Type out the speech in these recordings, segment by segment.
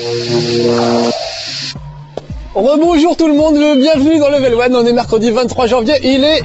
Rebonjour tout le monde, bienvenue dans Level 1, on est mercredi 23 janvier, il est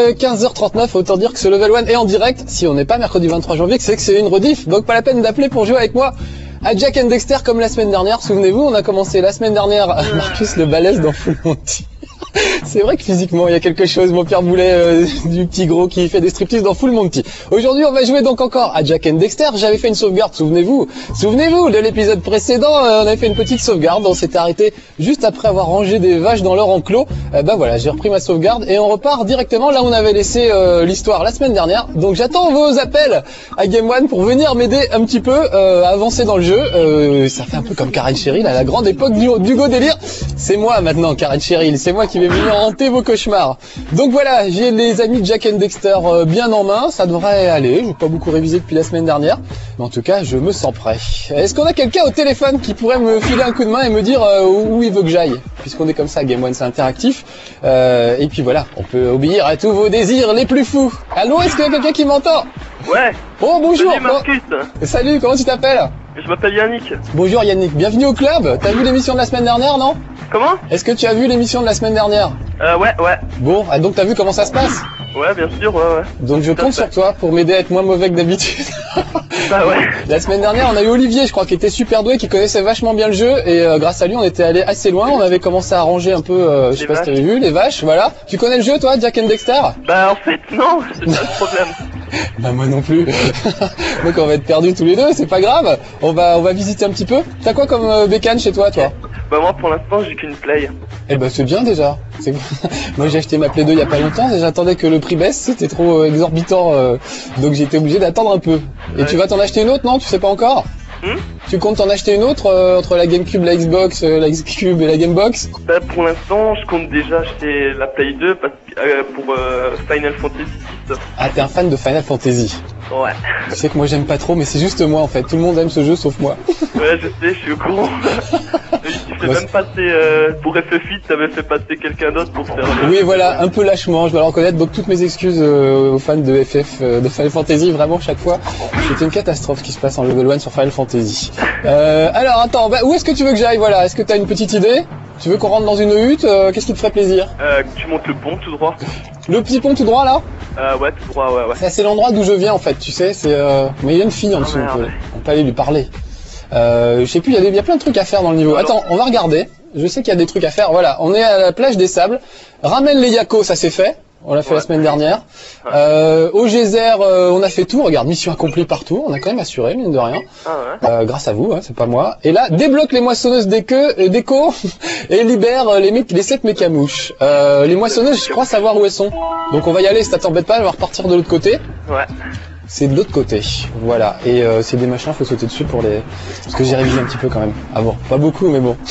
15h39, autant dire que ce Level 1 est en direct. Si on n'est pas mercredi 23 janvier, c'est que c'est une rediff, donc pas la peine d'appeler pour jouer avec moi à Jack and Dexter comme la semaine dernière. Souvenez-vous, on a commencé la semaine dernière Marcus le balèze dans Full Monty. C'est vrai que physiquement il y a quelque chose, mon Pierre Boulet du petit gros qui fait des striptease dans Full Monty. Aujourd'hui on va jouer donc encore à Jack and Dexter. J'avais fait une sauvegarde, souvenez-vous de l'épisode précédent, on avait fait une petite sauvegarde, on s'était arrêté juste après avoir rangé des vaches dans leur enclos. Bah voilà, j'ai repris ma sauvegarde et on repart directement là où on avait laissé l'histoire la semaine dernière. Donc j'attends vos appels à Game One pour venir m'aider un petit peu à avancer dans le jeu. Ça fait un peu comme Karen Cheryl à la grande époque du Go Délire. C'est moi maintenant Karen Cheryl, c'est moi qui vais venir hanter vos cauchemars. Donc voilà, j'ai les amis de Jack and Dexter bien en main, ça devrait aller, j'ai pas beaucoup révisé depuis la semaine dernière, mais en tout cas je me sens prêt. Est-ce qu'on a quelqu'un au téléphone qui pourrait me filer un coup de main et me dire où il veut que j'aille? Puisqu'on est comme ça, Game One c'est interactif, et puis voilà, on peut obéir à tous vos désirs les plus fous. Allô, est-ce qu'il y a quelqu'un qui m'entend? Ouais. Oh bonjour. Salut Marcus. Salut, comment tu t'appelles? Je m'appelle Yannick. Bonjour Yannick, bienvenue au club. T'as vu l'émission de la semaine dernière, non? Comment? Est-ce que tu as vu l'émission de la semaine dernière? Ouais. Bon, donc t'as vu comment ça se passe? Ouais, bien sûr, ouais. Donc je compte sur toi pour m'aider à être moins mauvais que d'habitude. Bah ouais. La semaine dernière, on a eu Olivier, je crois, qui était super doué, qui connaissait vachement bien le jeu, et grâce à lui, on était allé assez loin. On avait commencé à ranger un peu, je sais pas si t'avais vu, les vaches, voilà. Tu connais le jeu, toi, Jack and Dexter? Bah en fait, non, c'est pas le problème. Bah moi non plus. Donc on va être perdus tous les deux, c'est pas grave. On va visiter un petit peu. T'as quoi comme bécane chez toi, toi? Bah moi pour l'instant j'ai qu'une Play. Eh ben c'est bien déjà. Moi j'ai acheté ma Play 2 il y a pas longtemps et j'attendais que le prix baisse, c'était trop exorbitant, donc j'étais obligé d'attendre un peu. Et ouais. Tu vas t'en acheter une autre, non? Tu sais pas encore? Tu comptes t'en acheter une autre entre la GameCube, la Xbox, la Xcube et la Gamebox? Bah pour l'instant je compte déjà acheter la Play 2 parce que, pour Final Fantasy VI. Ah, t'es un fan de Final Fantasy? Ouais. Tu sais que moi j'aime pas trop, mais c'est juste moi en fait. Tout le monde aime ce jeu sauf moi. Ouais, je sais, je suis au courant. Tu fais même passer pour FF8, t'avais fait passer quelqu'un d'autre pour faire. Oui, voilà, un peu lâchement, je dois le reconnaître. Donc toutes mes excuses aux fans de FF, de Final Fantasy, vraiment chaque fois, c'était une catastrophe ce qui se passe en level 1 sur Final Fantasy. Alors attends, où est-ce que tu veux que j'aille? Voilà, est-ce que t'as une petite idée? Tu veux qu'on rentre dans une hutte? Qu'est-ce qui te ferait plaisir? Tu montes le pont tout droit. Le petit pont tout droit là? Ouais, tout droit, ouais. Ça, c'est l'endroit d'où je viens en fait, tu sais, c'est mais il y a une fille en dessous, on peut aller lui parler. Je sais plus, il y a plein de trucs à faire dans le niveau. Alors... Attends, on va regarder. Je sais qu'il y a des trucs à faire. Voilà, on est à la plage des sables. Ramène les Yako, ça c'est fait. On l'a fait la semaine dernière. Au geyser, on a fait tout. Regarde, mission accomplie partout. On a quand même assuré, mine de rien. Grâce à vous, hein, c'est pas moi. Et là, débloque les moissonneuses d'écho et libère les 7 mécamouches. Les moissonneuses, je crois savoir où elles sont. Donc on va y aller, si ça t'embête pas, on va repartir de l'autre côté. Ouais. C'est de l'autre côté, voilà, et c'est des machins, faut sauter dessus pour les... Parce que j'ai révisé un petit peu quand même. Ah bon, pas beaucoup, mais bon.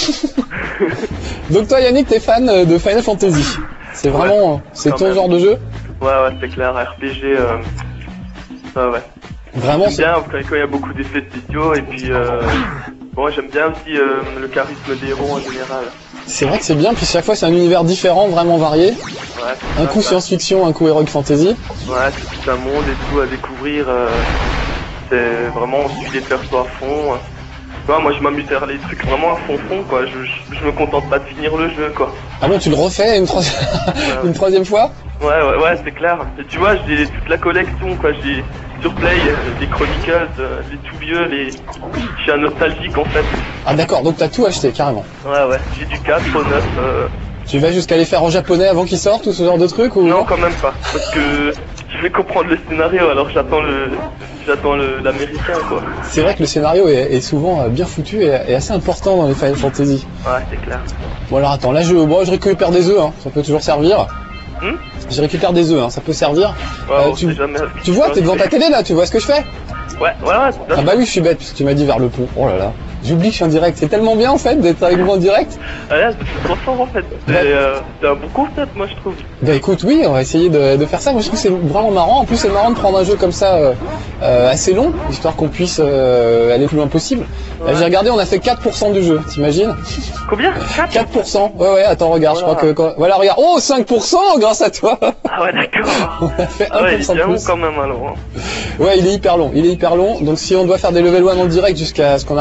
Donc toi Yannick, t'es fan de Final Fantasy? C'est vraiment... c'est ton genre de jeu? Ouais, c'est clair, RPG, ouais. Vraiment, j'aime bien quand il y a beaucoup d'effets spéciaux, et puis bon, j'aime bien aussi le charisme des héros en général. C'est vrai que c'est bien, puis chaque fois c'est un univers différent, vraiment varié. Ouais, un coup science-fiction, un coup heroic fantasy. Ouais, c'est tout un monde et tout à découvrir. C'est vraiment, on suit les persos à fond. Ouais, moi je m'amuse à faire les trucs vraiment à fond quoi. Je me contente pas de finir le jeu quoi. Ah bon, tu le refais une troisième fois? Ouais, c'est clair. Et tu vois, j'ai toute la collection quoi. J'ai sur Play, les Chronicles, les tout vieux, je suis un nostalgique en fait. Ah d'accord, donc t'as tout acheté carrément. Ouais, j'ai du 4, 9. Tu vas jusqu'à les faire en japonais avant qu'ils sortent ou ce genre de truc ou... Non, quand même pas. Parce que je vais comprendre le scénario, alors j'attends l'américain quoi. C'est vrai que le scénario est souvent bien foutu et assez important dans les Final Fantasy. Ouais, c'est clair. Bon alors attends, là je récupère des œufs, hein. Ça peut toujours servir. Je récupère des œufs, hein. Ça peut servir. Ouais, tu vois, t'es devant ta télé là, tu vois ce que je fais? Ouais. Ah bah oui, je suis bête puisque tu m'as dit vers le pont. Oh là là. J'oublie que je suis en direct. C'est tellement bien en fait d'être avec moi en direct. Ouais, c'est trop fort en fait. C'est un bon concept, moi je trouve. Bah écoute, oui, on va essayer de faire ça. Moi je trouve que c'est vraiment marrant. En plus, c'est marrant de prendre un jeu comme ça assez long, histoire qu'on puisse aller le plus loin possible. Ouais. J'ai regardé, on a fait 4% du jeu, t'imagines? Combien? 4%. Ouais, attends, regarde, je crois que... Voilà, regarde. Oh, 5% grâce à toi. Ah ouais, d'accord. On a fait 1% ouais, il est de plus. quand même alors. Ouais, il est hyper long. Donc si on doit faire des level 1 en direct jusqu'à ce qu'on arrive au bout,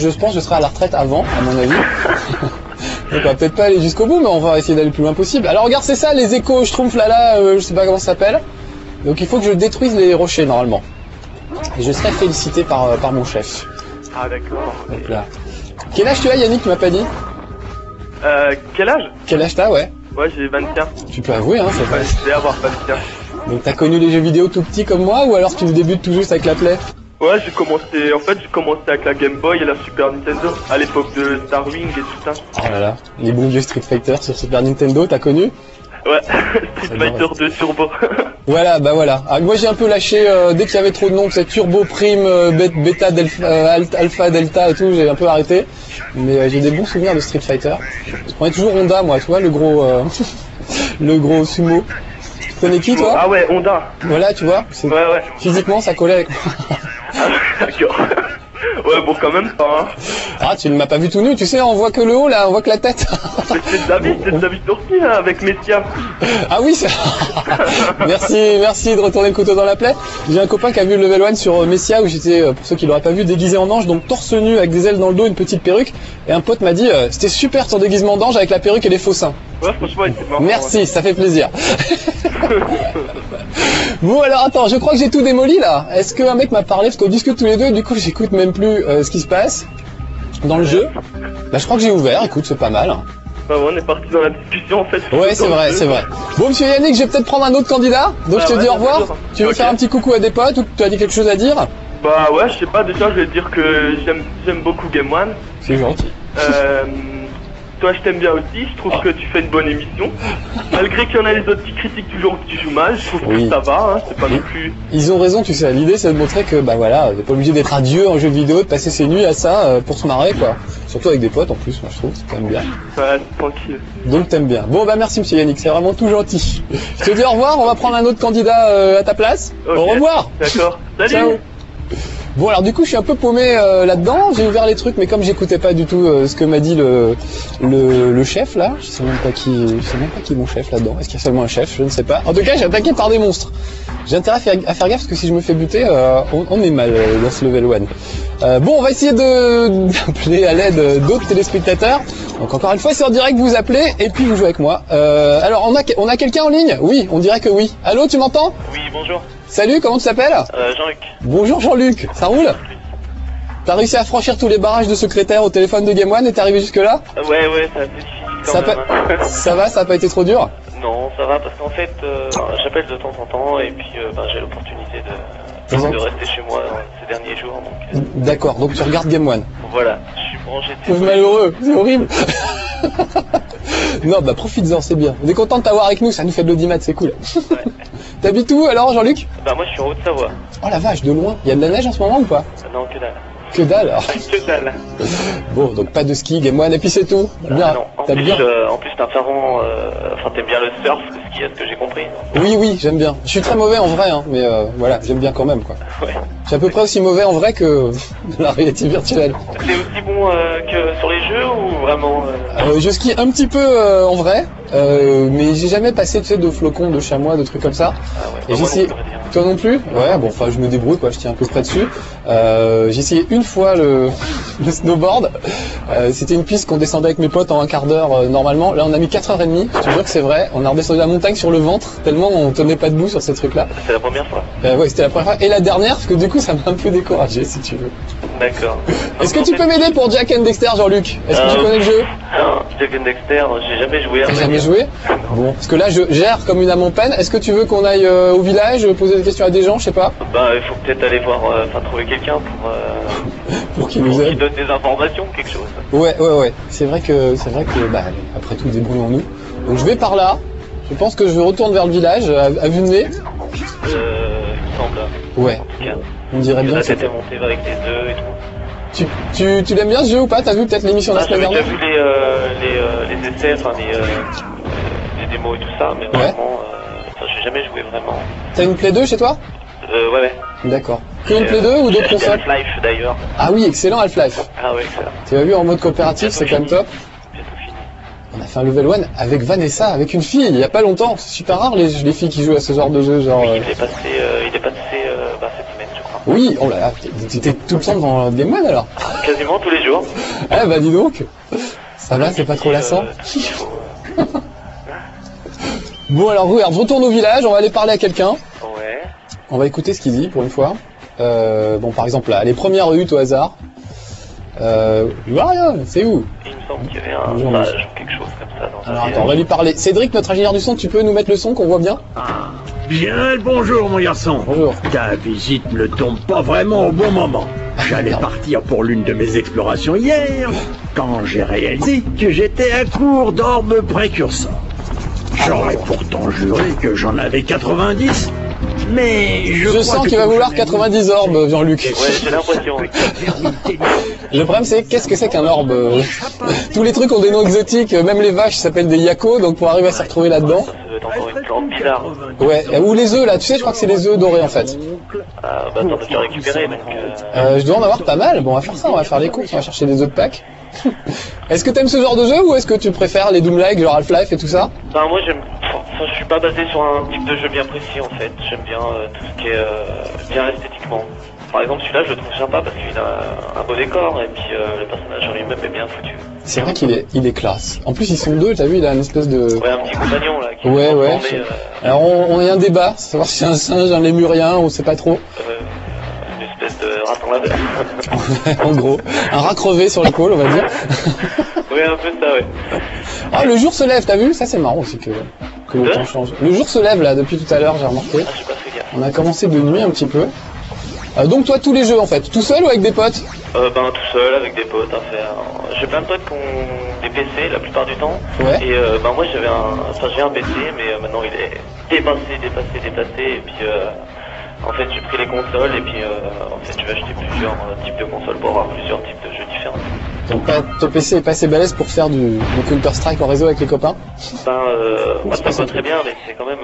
je pense que je serai à la retraite avant, à mon avis. Donc on va peut-être pas aller jusqu'au bout, mais on va essayer d'aller le plus loin possible. Alors regarde, c'est ça, les échos schtroumpfs là, je sais pas comment ça s'appelle. Donc il faut que je détruise les rochers normalement. Et je serai félicité par mon chef. Ah d'accord. Donc là. Quel âge tu as, Yannick, tu m'as pas dit? Quel âge? Quel âge t'as, ouais? Ouais, j'ai 24. Tu peux avouer, hein, c'est pas... Ouais, je vais avoir 24. Donc t'as connu les jeux vidéo tout petit comme moi, ou alors tu débutes tout juste avec la Play? Ouais, j'ai commencé avec la Game Boy et la Super Nintendo, à l'époque de Star Wing et tout ça. Oh là là, les bons vieux Street Fighter sur Super Nintendo, t'as connu? Ouais, Street Fighter 2 Turbo. Voilà, bah voilà. Ah, moi j'ai un peu lâché, dès qu'il y avait trop de noms, c'est Turbo, Prime, Beta, Alpha, Delta et tout, j'ai un peu arrêté. Mais j'ai des bons souvenirs de Street Fighter. Je prenais toujours Honda, moi, tu vois, le gros, le gros sumo. Tu connais qui, toi? Ah ouais, Honda. Voilà, tu vois. Ouais. Physiquement, ça collait avec moi. Ah, d'accord. Ouais, bon, quand même pas, hein. Ah, tu ne m'as pas vu tout nu, tu sais, on voit que le haut, là, on voit que la tête. Mais c'est David Dorty, là, avec Messia. Ah oui, c'est... merci de retourner le couteau dans la plaie. J'ai un copain qui a vu le level 1 sur Messia, où j'étais, pour ceux qui l'auraient pas vu, déguisé en ange, donc torse nu, avec des ailes dans le dos, une petite perruque. Et un pote m'a dit, c'était super ton déguisement d'ange avec la perruque et les faux seins. Ouais, franchement, il était marrant. Merci, ouais. ça fait plaisir. Bon alors attends, je crois que j'ai tout démoli là. Est-ce qu'un mec m'a parlé, parce qu'on discute tous les deux, du coup j'écoute même plus ce qui se passe dans le jeu. Bah je crois que j'ai ouvert, écoute c'est pas mal. Bah ouais, on est parti dans la discussion en fait. Ouais c'est vrai, c'est vrai. Bon monsieur Yannick, je vais peut-être prendre un autre candidat, donc je te dis au revoir. Tu veux faire un petit coucou à des potes ou tu as dit quelque chose à dire? Bah ouais, je sais pas, déjà je vais te dire que j'aime beaucoup Game One. C'est gentil. Toi je t'aime bien aussi, je trouve que tu fais une bonne émission. Malgré qu'il y en a les autres qui critiquent toujours que tu joues mal, je trouve que ça va, hein, c'est pas non plus... Ils ont raison, tu sais, l'idée c'est de montrer que bah voilà, on n'est pas obligé d'être adieu en jeu vidéo, de passer ses nuits à ça pour se marrer quoi. Surtout avec des potes en plus, moi je trouve, c'est quand même bien. Ouais, tranquille. Donc t'aimes bien. Bon bah merci monsieur Yannick, c'est vraiment tout gentil. Je te dis au revoir, on va prendre un autre candidat à ta place. Okay. Au revoir. D'accord, salut. Ciao. Bon alors du coup je suis un peu paumé là-dedans, j'ai ouvert les trucs mais comme j'écoutais pas du tout ce que m'a dit le chef là, je sais même pas qui est mon chef là-dedans, est-ce qu'il y a seulement un chef, je ne sais pas. En tout cas j'ai attaqué par des monstres. J'ai intérêt à faire gaffe parce que si je me fais buter, on est mal dans ce level 1. Bon on va essayer d'appeler à l'aide d'autres téléspectateurs. Donc encore une fois c'est en direct, vous appelez et puis vous jouez avec moi. Alors on a quelqu'un en ligne? Oui, on dirait que oui. Allô, tu m'entends? Oui, bonjour. Salut, comment tu t'appelles? Jean-Luc. Bonjour Jean-Luc, ça roule? T'as réussi à franchir tous les barrages de secrétaire au téléphone de Game One et t'es arrivé jusque là? Ouais, c'est un peu difficile quand même. Ça va, ça a pas été trop dur? Non, ça va parce qu'en fait, j'appelle de temps en temps et puis j'ai l'opportunité de rester chez moi ces derniers jours. D'accord, donc tu regardes Game One? Voilà, je suis branché. C'est malheureux, c'est horrible. Non, bah profites-en, c'est bien. On est content de t'avoir avec nous, ça nous fait de l'audimat, c'est cool. Ouais. T'habites où alors, Jean-Luc? Bah moi je suis en Haute-Savoie. Oh la vache, de loin. Il y a de la neige en ce moment ou pas? Non, que dalle. Que dalle alors. Que dalle. Bon, donc pas de ski, Game One, et puis c'est tout. Bien. Non, en plus t'es un fervent, t'aimes bien le surf, le ski, à ce que j'ai compris. Oui, j'aime bien. Je suis très mauvais en vrai, hein, mais voilà, j'aime bien quand même quoi. Ouais. Je suis à peu près aussi mauvais en vrai que dans la réalité virtuelle. C'est aussi bon que sur les jeux ou vraiment Je skie un petit peu en vrai, mais j'ai jamais passé de flocons, de chamois, de trucs comme ça. Ah ouais, et j'ai essayé... Toi non plus? Ouais, bon, enfin je me débrouille quoi, je tiens un peu près dessus. J'ai essayé une fois le snowboard. C'était une piste qu'on descendait avec mes potes en un quart d'heure normalement. Là on a mis 4h30, je te jure que c'est vrai. On a redescendu la montagne sur le ventre, tellement on tenait pas debout sur ces trucs là. C'était la première fois? Ouais, c'était la première fois. Et la dernière, parce que du coup ça m'a un peu découragé si tu veux. D'accord. Est-ce que tu peux m'aider pour Jack and Dexter, Jean-Luc? Est-ce que tu connais le jeu? Non, Jack and Dexter, j'ai jamais joué. T'as jamais joué? Bon, parce que là je gère comme une âme en peine. Est-ce que tu veux qu'on aille au village, poser des questions à des gens, je sais pas? Bah il faut peut-être aller voir, trouver quelqu'un pour qu'il nous aide. Qui donne des informations, quelque chose. Ouais. C'est vrai que bah après tout débrouillons-nous. Donc je vais par là. Je pense que je retourne vers le village à vue de nez. Il me semble. Ouais. En tout cas. On dirait bien. La tête est montée avec les œufs et tout. Tu l'aimes bien ce jeu ou pas? T'as vu peut-être l'émission de la semaine dernière? J'ai déjà vu les essais, les démos et tout ça, mais vraiment, j'ai jamais joué vraiment. T'as une Play 2 chez toi? Ouais. D'accord. Que une Play 2 ou d'autres consoles? Half-Life d'ailleurs. Ah oui, excellent Half-Life. Ah ouais, excellent. Tu l'as vu en mode coopératif, c'est quand même top. J'ai tout fini. On a fait un level 1 avec Vanessa, avec une fille, il y a pas longtemps. C'est super rare les filles qui jouent à ce genre de jeu, genre. Oui, il est passé cette semaine, je crois. Oui, oh là là, t'étais tout le temps devant Game One alors. Quasiment tous les jours. Eh bah dis donc, ça va, c'est pas trop lassant. Il faut... Bon alors regarde, je retourne au village, on va aller parler à quelqu'un. Ouais. On va écouter ce qu'il dit pour une fois. Bon par exemple là, les premières huttes au hasard. Je vois rien, c'est où? Il me semble qu'il y avait un Bonjour, message ou quelque chose comme ça dans Alors un attends, on va lui parler. Cédric, notre ingénieur du son, tu peux nous mettre le son qu'on voit bien? Bien le bonjour mon garçon. Bonjour. Ta visite ne tombe pas vraiment au bon moment. J'allais partir pour l'une de mes explorations hier, quand j'ai réalisé que j'étais à court d'orbes précurseurs. J'aurais pourtant juré que j'en avais 90, mais Je sens qu'il va vouloir 90 orbes, Jean-Luc. Ouais, j'ai l'impression. Le problème c'est, qu'est-ce que c'est qu'un orbe? Tous les trucs ont des noms exotiques, même les vaches s'appellent des yako, donc pour arriver à s'y retrouver là-dedans. Ça doit être encore une plante bizarre. Ouais, ou les œufs là, tu sais, je crois que c'est les œufs dorés en fait. Bah t'en as déjà récupéré, donc... Je dois en avoir pas mal, bon on va faire ça, on va faire les courses, on va chercher des œufs de Pâques. Est-ce que t'aimes ce genre de jeu ou est-ce que tu préfères les Doom-like, genre Half-Life et tout ça? Bah moi j'aime... Enfin, je suis pas basé sur un type de jeu bien précis en fait. J'aime bien tout ce qui est bien esthétiquement. Par exemple celui-là je le trouve sympa parce qu'il a un beau décor et puis le personnage en lui-même est bien foutu. C'est vrai qu'il est classe. En plus ils sont deux, t'as vu, il a une espèce de... Ouais, un petit compagnon là qui Ouais, est ouais. transformé, Alors on a un débat, savoir si c'est un singe, un lémurien, on sait pas trop. une espèce de raton laveur. En gros, un rat crevé sur l'épaule, on va dire. Oui, un peu ça, ouais. Ah, le jour se lève, t'as vu? Ça c'est marrant aussi que le temps change. Le jour se lève là, depuis tout à l'heure, j'ai remarqué. Ah, j'ai pas fait gaffe. On a commencé de nuit un petit peu. Donc toi, tous les jeux en fait, tout seul ou avec des potes? Ben tout seul avec des potes à faire. J'ai plein de potes qui ont des PC la plupart du temps. Ouais. Et ben moi j'ai un PC mais maintenant il est dépassé et puis en fait j'ai pris les consoles et puis en fait je vais acheter plusieurs types de consoles pour avoir plusieurs types de jeux différents. Donc ton PC est pas assez balèze pour faire du Counter-Strike en réseau avec les copains? Moi ça va très bien mais c'est quand même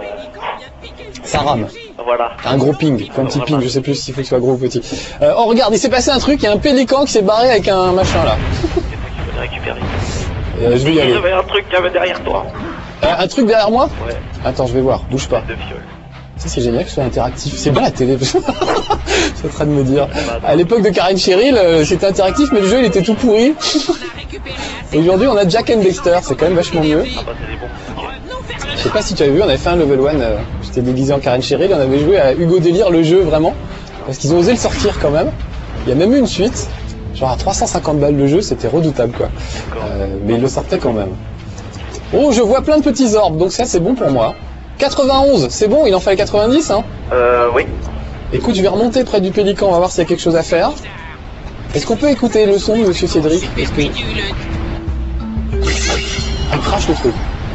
Ça rame. voilà. Un gros ping, un petit ping, je sais plus s'il faut qu'il soit gros ou petit. Oh regarde, il s'est passé un truc, il y a un pélican qui s'est barré avec un machin là. C'est toi qui vas le récupérer. Je vais y Il y aller. avait un truc qui avait derrière toi. Un truc derrière moi? Ouais. Attends, je vais voir, bouge pas. De fiole. Ça c'est génial que ce soit interactif. C'est bien la télé. Je suis en train de me dire. À l'époque de Karen Cheryl, c'était interactif, mais le jeu il était tout pourri. Aujourd'hui on a Jack and Dexter, c'est quand même vachement mieux. Ah bah c'est des bons. Ok. Je sais pas si tu avais vu, on avait fait un level 1, j'étais déguisé en Karen Cheryl, on avait joué à Hugo Délire le jeu vraiment. Parce qu'ils ont osé le sortir quand même. Il y a même eu une suite. Genre à 350 balles le jeu, c'était redoutable quoi. Mais ils le sortaient quand même. Oh, je vois plein de petits orbes, donc ça c'est bon pour moi. 91, c'est bon, il en fallait 90 hein. Oui. Écoute, je vais remonter près du pélican, on va voir s'il y a quelque chose à faire. Est-ce qu'on peut écouter le son de Monsieur Cédric? Parce que... il crache le truc.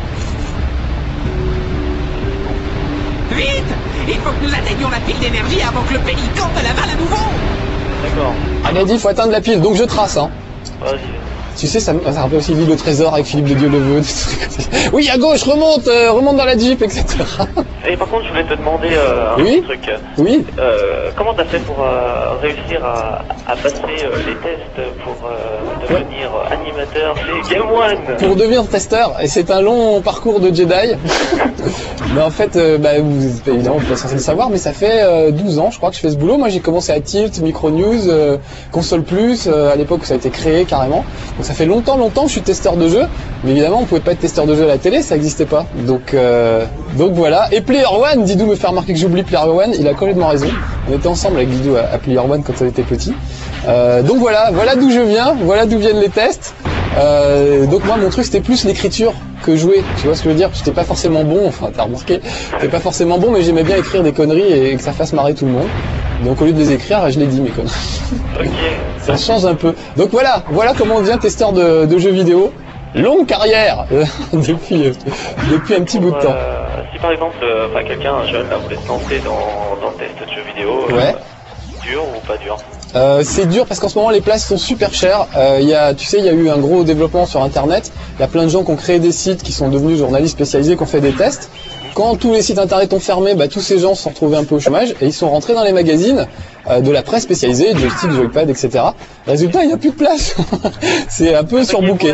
Vite! Il faut que nous atteignions la pile d'énergie avant que le pélican te l'avale à nouveau! D'accord. Ah, il a dit, il faut atteindre la pile, donc je trace hein. Vas-y. Tu sais, ça rappelle aussi l'île au trésor avec Philippe de Dieu-le-Veut. Des trucs comme ça. Oui, à gauche, remonte dans la Jeep, etc. Et par contre, je voulais te demander Oui. un truc. Oui. Comment t'as fait pour réussir à passer les tests pour devenir animateur chez Game One? Pour devenir testeur, et c'est un long parcours de Jedi. Mais en fait, évidemment, vous êtes censé le savoir, mais ça fait 12 ans, je crois, que je fais ce boulot. Moi, j'ai commencé à Tilt, Micro News, Console Plus, à l'époque où ça a été créé carrément. Donc ça fait longtemps que je suis testeur de jeux, mais évidemment on pouvait pas être testeur de jeux à la télé, ça n'existait pas. Donc voilà. Et Player One, Didou me fait remarquer que j'oublie Player One, il a complètement raison. On était ensemble avec Didou à Player One quand on était petit. Donc voilà d'où je viens, voilà d'où viennent les tests. Donc moi mon truc c'était plus l'écriture que jouer, tu vois ce que je veux dire? J'étais pas forcément bon, enfin t'as remarqué, j'étais pas forcément bon, mais j'aimais bien écrire des conneries et que ça fasse marrer tout le monde. Donc au lieu de les écrire, je les dis mes conneries. Ok. Ça change un peu. Donc voilà comment on devient testeur de jeux vidéo. Longue carrière depuis un petit bout de temps. Si par exemple, quelqu'un, un jeune, là, voulait se lancer dans le test de jeux vidéo, Ouais. dur ou pas dur? C'est dur parce qu'en ce moment les places sont super chères. Il y a eu un gros développement sur internet. Il y a plein de gens qui ont créé des sites, qui sont devenus journalistes spécialisés, qui ont fait des tests. Quand tous les sites internet ont fermé, tous ces gens se sont retrouvés un peu au chômage et ils sont rentrés dans les magazines de la presse spécialisée, joystick, joypad, etc. Résultat, il n'y a plus de place. C'est un peu surbooké.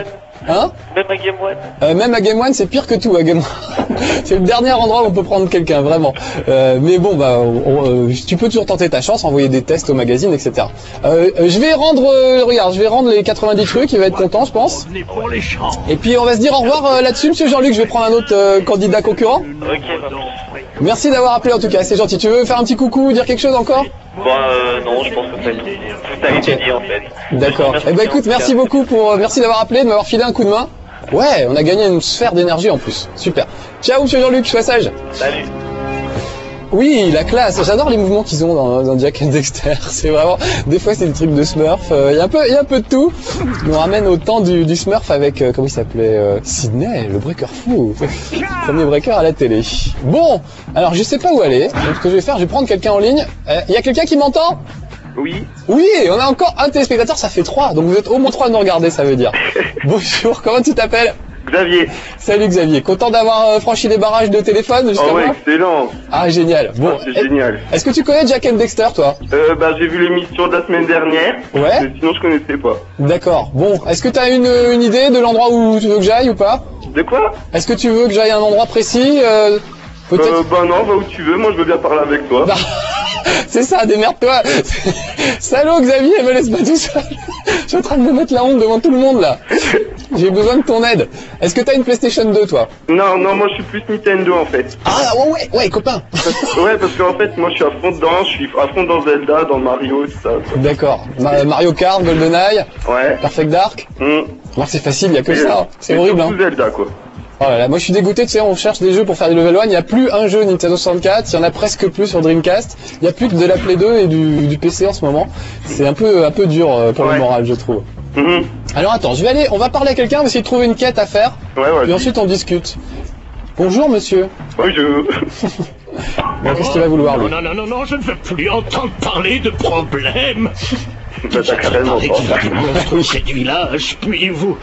Hein? Même à Game One. Même à Game One, c'est pire que tout à Game One. C'est le dernier endroit où on peut prendre quelqu'un, vraiment. Mais bon, bah, tu peux toujours tenter ta chance, envoyer des tests au magazine, etc. Je vais rendre, regarde, je vais rendre les 90 trucs, il va être content, je pense. Et puis on va se dire au revoir là-dessus, monsieur Jean-Luc, je vais prendre un autre candidat concurrent. Ok, bah, Merci d'avoir appelé en tout cas, c'est gentil. Tu veux faire un petit coucou, dire quelque chose encore? non, je pense que tout a été dit en fait. D'accord. Eh ben écoute, merci beaucoup merci d'avoir appelé, de m'avoir filé un coup de main. Ouais, on a gagné une sphère d'énergie en plus. Super. Ciao, monsieur Jean-Luc, sois sage. Salut. Oui, la classe. J'adore les mouvements qu'ils ont dans Jack and Dexter. C'est vraiment, des fois c'est des trucs de Smurf. Il y a un peu de tout. Ils nous ramène au temps du Smurf avec, comment il s'appelait, Sydney, le breaker fou. Premier breaker à la télé. Bon, alors je sais pas où aller. Donc ce que je vais faire, je vais prendre quelqu'un en ligne. Il y a quelqu'un qui m'entend? Oui. Oui, on a encore un téléspectateur, ça fait 3. Donc vous êtes au moins 3 à nous regarder, ça veut dire. Bonjour, comment tu t'appelles? Xavier. Salut Xavier, content d'avoir franchi les barrages de téléphone jusqu'à Oh ouais, moi? excellent. Ah génial. Bon, C'est génial. Est-ce que tu connais Jack and Dexter, toi? J'ai vu l'émission de la semaine dernière. Ouais. Mais sinon je connaissais pas. D'accord. Bon, est-ce que tu as une idée de l'endroit où tu veux que j'aille ou pas? De quoi? Est-ce que tu veux que j'aille à un endroit précis? Peut-être. Non, va où tu veux, moi je veux bien parler avec toi. Bah, c'est ça, démerde-toi. Salaud Xavier, me laisse pas tout seul. Je suis en train de me mettre la honte devant tout le monde là. J'ai besoin de ton aide. Est-ce que t'as une PlayStation 2 toi? Non, moi je suis plus Nintendo en fait. Ah ouais, copain. Ouais, parce qu'en fait moi je suis à fond dedans, je suis à fond dans Zelda, dans Mario, tout ça. Quoi. D'accord. Mario Kart, GoldenEye, Ouais. Perfect Dark. Alors c'est facile, il y a que Et, ça. C'est et horrible hein. surtout Zelda quoi. Oh là là, moi je suis dégoûté, tu sais, on cherche des jeux pour faire des level 1, il n'y a plus un jeu Nintendo 64, il y en a presque plus sur Dreamcast, il n'y a plus que de la Play 2 et du PC en ce moment. C'est un peu dur pour le moral, je trouve. Alors attends, on va parler à quelqu'un, on va essayer de trouver une quête à faire, puis ensuite on discute. Bonjour monsieur. Bonjour. Bon, qu'est-ce qu'il va vouloir lui? Non, je ne veux plus entendre parler de problèmes. Bah t'as carrément Qu'il y a des monstres au sein du village, puis vous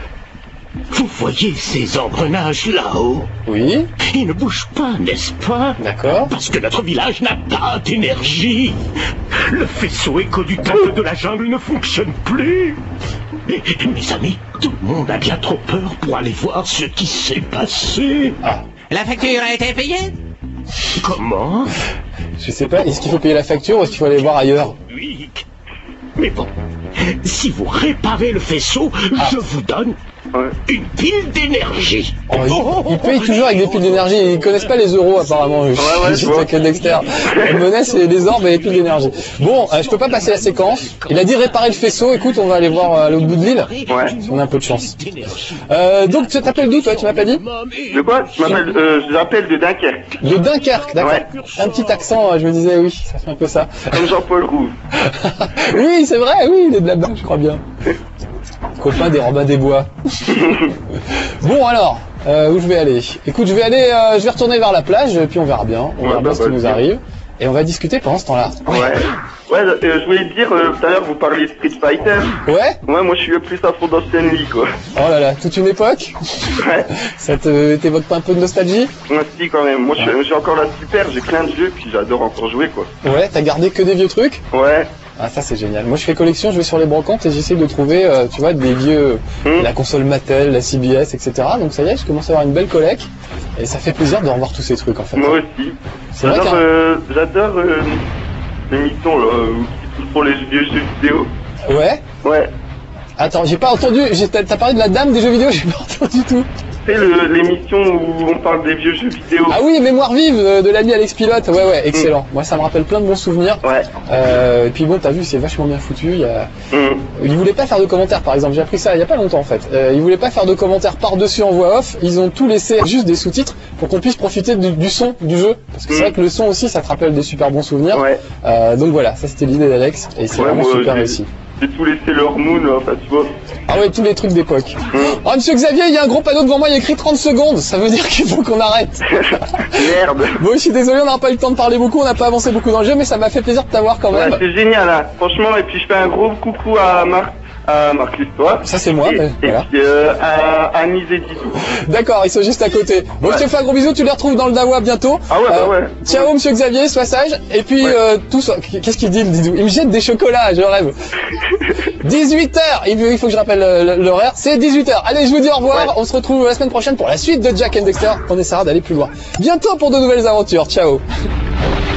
voyez ces engrenages là-haut? Oui. Ils ne bougent pas, n'est-ce pas? D'accord. Parce que notre village n'a pas d'énergie. Le faisceau écho du temple de la jungle ne fonctionne plus. Et, mes amis, tout le monde a bien trop peur pour aller voir ce qui s'est passé. Ah. La facture a été payée? Comment? Je sais pas, est-ce qu'il faut payer la facture ou est-ce qu'il faut aller voir ailleurs? Oui. Mais bon, si vous réparez le faisceau, je vous donne une pile d'énergie. Oh, ils payent toujours avec des piles d'énergie, ils connaissent pas les euros apparemment. Jack and Dexter. La monnaie c'est les orbes et les piles d'énergie. Bon, je peux pas passer la séquence. Il a dit réparer le faisceau, écoute, on va aller voir à l'autre bout de l'île. Ouais. On a un peu de chance. Donc tu t'appelles d'où toi, tu m'as pas dit? De quoi? Je l'appelle de Dunkerque. De Dunkerque, d'accord. Ouais. Un petit accent, je me disais oui, ça fait un peu ça. Comme Jean-Paul Rouve. Oui, c'est vrai, oui, il est de là-bas, je crois bien. Copain des Robins des Bois. Bon alors, où je vais aller? Écoute, je vais retourner vers la plage, puis on verra bien. On verra bien ce qui nous arrive. Et on va discuter pendant ce temps-là. Ouais, je voulais te dire, tout à l'heure vous parliez de Street Fighter. Ouais? Ouais, moi je suis plus à fond dans Stanley quoi. Oh là là, toute une époque? Ouais. Ça t'évoque pas un peu de nostalgie? Ouais, si quand même. Moi j'ai encore la Super, j'ai plein de jeux, puis j'adore encore jouer quoi. Ouais, t'as gardé que des vieux trucs? Ouais. Ah ça c'est génial. Moi je fais collection, je vais sur les brocantes et j'essaie de trouver, tu vois, des vieux, la console Mattel, la CBS, etc. Donc ça y est, je commence à avoir une belle collecte et ça fait plaisir de revoir tous ces trucs en fait. Moi aussi. C'est vrai J'adore l'émission là, pour les vieux jeux vidéo. Ouais? Ouais. Attends, j'ai pas entendu, t'as parlé de la dame des jeux vidéo, j'ai pas entendu tout. C'est l'émission où on parle des vieux jeux vidéo. Ah oui, Mémoire vive de l'ami Alex Pilote, ouais, excellent. Moi ça me rappelle plein de bons souvenirs. Ouais. Et puis bon, t'as vu, c'est vachement bien foutu. Ils voulaient pas faire de commentaires, par exemple, j'ai appris ça il y a pas longtemps en fait. Ils voulaient pas faire de commentaires par-dessus en voix off, ils ont tout laissé juste des sous-titres pour qu'on puisse profiter du son du jeu. Parce que c'est vrai que le son aussi, ça te rappelle des super bons souvenirs. Ouais. Donc voilà, ça c'était l'idée d'Alex, et c'est vraiment super réussi. J'ai tout laissé leur moon, enfin tu vois. Ah ouais, tous les trucs d'époque. Oh monsieur Xavier, il y a un gros panneau devant moi, il y a écrit 30 secondes, ça veut dire qu'il faut qu'on arrête. Merde. Bon, je suis désolé, on n'a pas eu le temps de parler beaucoup, on n'a pas avancé beaucoup dans le jeu, mais ça m'a fait plaisir de t'avoir quand même. Ouais, c'est génial, hein. Franchement, et puis je fais un gros coucou à Marcus, toi. Ça, c'est moi, Et, mais et voilà. puis Anis et Didou. D'accord, ils sont juste à côté. Bon, Ouais. je te fais un gros bisou, tu les retrouves dans le Dawa bientôt. Ah ouais, bah ouais. Ciao, monsieur Xavier, sois sage. Et puis, Ouais. qu'est-ce qu'il dit, le Didou? Il me jette des chocolats, je rêve. 18h, il faut que je rappelle l'horaire. C'est 18h. Allez, je vous dis au revoir. Ouais. On se retrouve la semaine prochaine pour la suite de Jack and Dexter. On essaiera d'aller plus loin. Bientôt pour de nouvelles aventures. Ciao.